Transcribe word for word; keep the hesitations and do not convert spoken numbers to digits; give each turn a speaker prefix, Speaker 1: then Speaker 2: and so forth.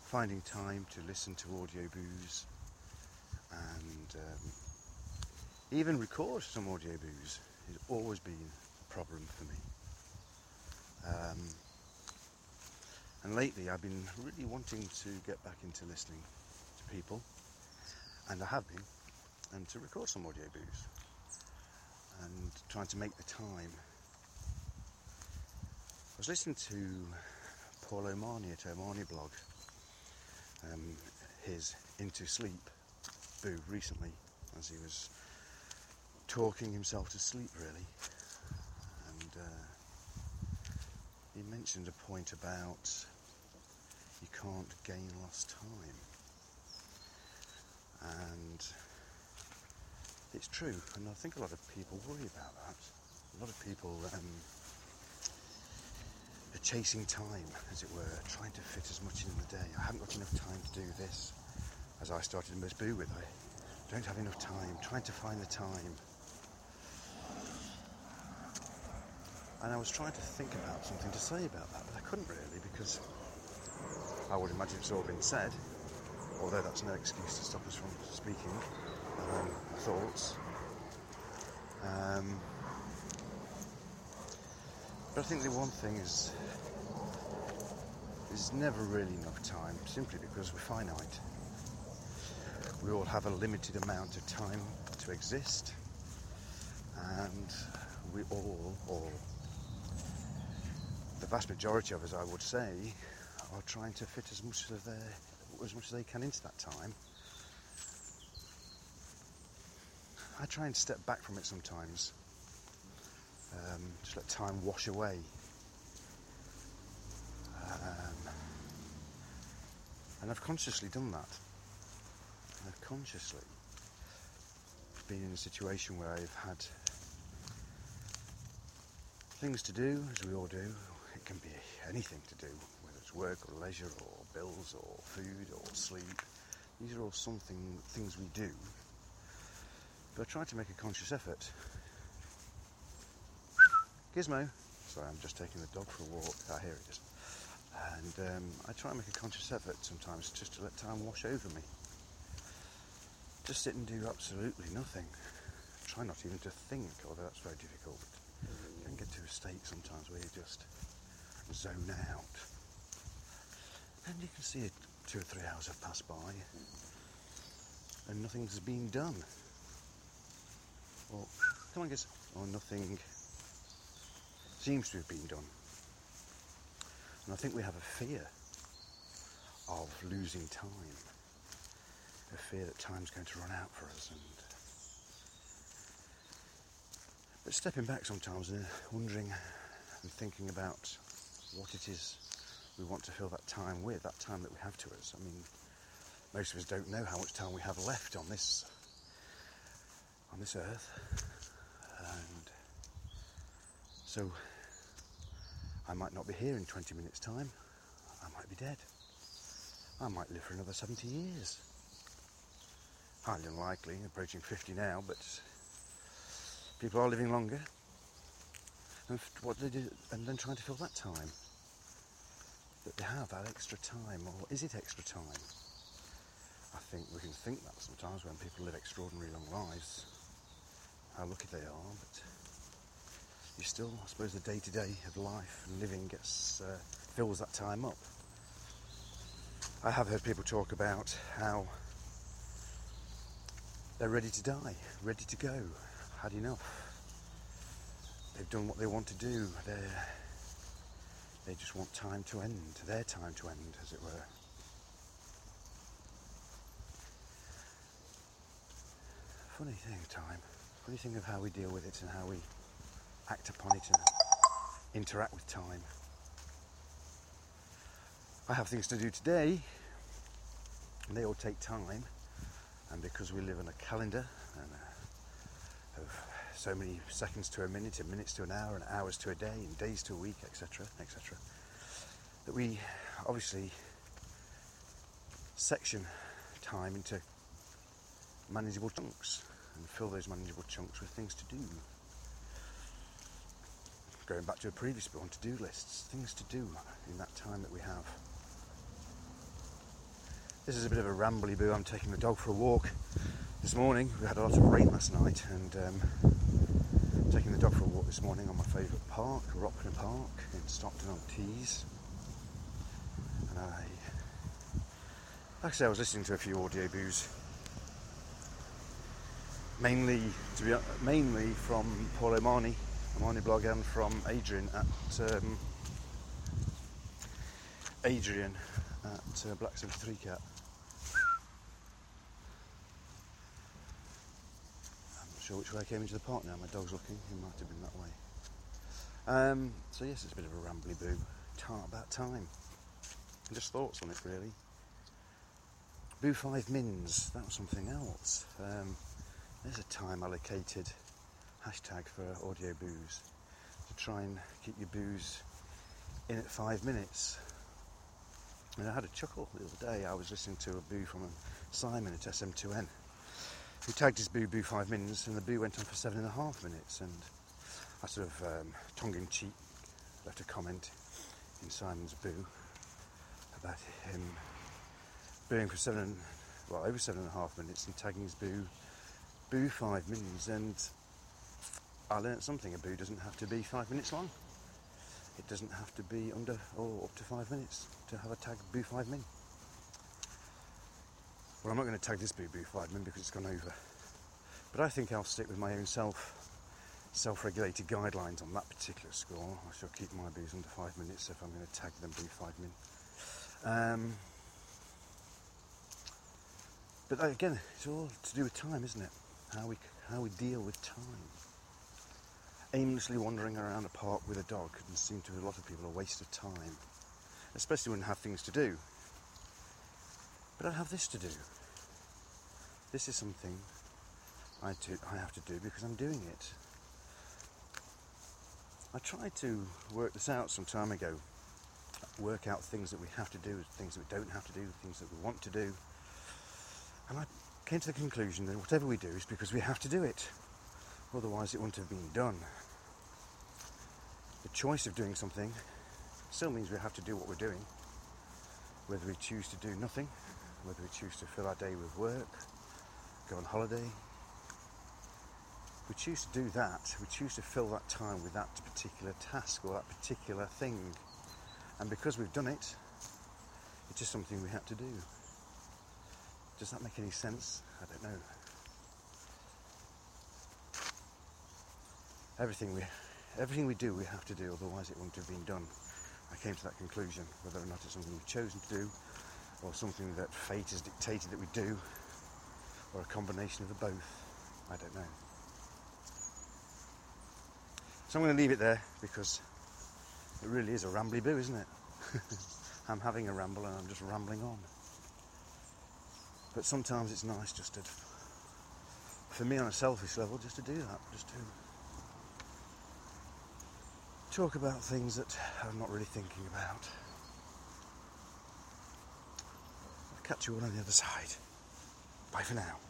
Speaker 1: finding time to listen to audiobooze and um, even record some audiobooze has always been a problem for me. Um, and lately I've been really wanting to get back into listening to people, and I have been, and to record some audiobooze and trying to make the time. I was listening to Paul O'Mahony at O'Mahony Blog, um, his Into Sleep boo recently, as he was talking himself to sleep really, and uh, he mentioned a point about you can't gain lost time, and it's true, and I think a lot of people worry about that. A lot of people um, are chasing time, as it were, trying to fit as much in the day. I haven't got enough time to do this, as I started Miss Boo with. I don't have enough time, trying to find the time. And I was trying to think about something to say about that, but I couldn't really, because I would imagine it's all been said, although that's no excuse to stop us from speaking um, thoughts. Um, but I think the one thing is there's never really enough time, simply because we're finite. We all have a limited amount of time to exist, and we all, or the vast majority of us, I would say, are trying to fit as much of their, as much as they can into that time. I try and step back from it sometimes, um, just let time wash away. Um, and I've consciously done that. I've consciously been in a situation where I've had things to do, as we all do. It can be anything to do, whether it's work or leisure or bills or food or sleep. These are all something things we do. But I try to make a conscious effort. Gizmo. Sorry, I'm just taking the dog for a walk. Ah, here it is. And um, I try and make a conscious effort sometimes just to let time wash over me. Just sit and do absolutely nothing. Try not even to think, although that's very difficult. You can get to a state sometimes where you just zone out. And you can see it, two or three hours have passed by and nothing's been done. Or, come on, guys. Or nothing seems to have been done. And I think we have a fear of losing time. A fear that time's going to run out for us. And but stepping back sometimes and wondering and thinking about what it is we want to fill that time with, that time that we have to us. I mean, most of us don't know how much time we have left on this on this earth, and so I might not be here in twenty minutes time. I might be dead. I might live for another seventy years. Highly unlikely, approaching fifty now, but people are living longer. And what they do, and then trying to fill that time that they have, that extra time, or is it extra time? I think we can think that sometimes when people live extraordinarily long lives, how lucky they are, but you still, I suppose, the day-to-day of life and living gets uh, fills that time up. I have heard people talk about how they're ready to die, ready to go, had enough. They've done what they want to do. They're, they just want time to end, their time to end, as it were. Funny thing, time. Funny thing of how we deal with it and how we act upon it and interact with time. I have things to do today, and they all take time. And because we live on a calendar and uh, of so many seconds to a minute, and minutes to an hour, and hours to a day, and days to a week, et cetera, et cetera, that we obviously section time into manageable chunks and fill those manageable chunks with things to do. Going back to a previous one, to-do lists, things to do in that time that we have. This is a bit of a rambly boo. I'm taking the dog for a walk this morning. We had a lot of rain last night, and um, taking the dog for a walk this morning on my favourite park, Rockland Park in Stockton-on-Tees. And I, actually, I was listening to a few audio boos, mainly to be mainly from Paul O'Mahony, O'Mahony blog, and from Adrian at um, Adrian at uh, Black seventy-three Cat. I'm not sure which way I came into the park now. My dog's looking. It might have been that way. Um, so yes, it's a bit of a rambly boo. Tar about time. Just thoughts on it, really. Boo five mins. That was something else. Um, there's a time allocated hashtag for audio boos to try and keep your boos in at five minutes. And I had a chuckle the other day. I was listening to a boo from Simon at S M two N, who tagged his boo boo five minutes, and the boo went on for seven and a half minutes. And I sort of um, tongue-in-cheek left a comment in Simon's boo about him booing for seven, well over seven and a half minutes, and tagging his boo boo five minutes. And I learnt something. A boo doesn't have to be five minutes long. It doesn't have to be under or up to five minutes to have a tag boo five min. Well, I'm not going to tag this boo boo five min because it's gone over. But I think I'll stick with my own self self-regulated guidelines on that particular score. I shall keep my boos under five minutes if I'm going to tag them boo five min. Um, but again, it's all to do with time, isn't it? How we how we deal with time. Aimlessly wandering around a park with a dog can seem to a lot of people a waste of time, especially when you have things to do. But I have this to do. This is something I do, I have to do because I'm doing it. I tried to work this out some time ago, work out things that we have to do, things that we don't have to do, things that we want to do, and I came to the conclusion that whatever we do is because we have to do it. Otherwise it wouldn't have been done. The choice of doing something still means we have to do what we're doing. Whether we choose to do nothing, whether we choose to fill our day with work, go on holiday, we choose to do that. We choose to fill that time with that particular task or that particular thing. And because we've done it, it's just something we have to do. Does that make any sense? I don't know. Everything we, everything we do, we have to do, otherwise it wouldn't have been done. I came to that conclusion, whether or not it's something we've chosen to do, or something that fate has dictated that we do, or a combination of the both. I don't know. So I'm going to leave it there, because it really is a rambly boo, isn't it? I'm having a ramble and I'm just rambling on. But sometimes it's nice just to, for me on a selfish level, just to do that, just to talk about things that I'm not really thinking about. I'll catch you all on the other side. Bye for now.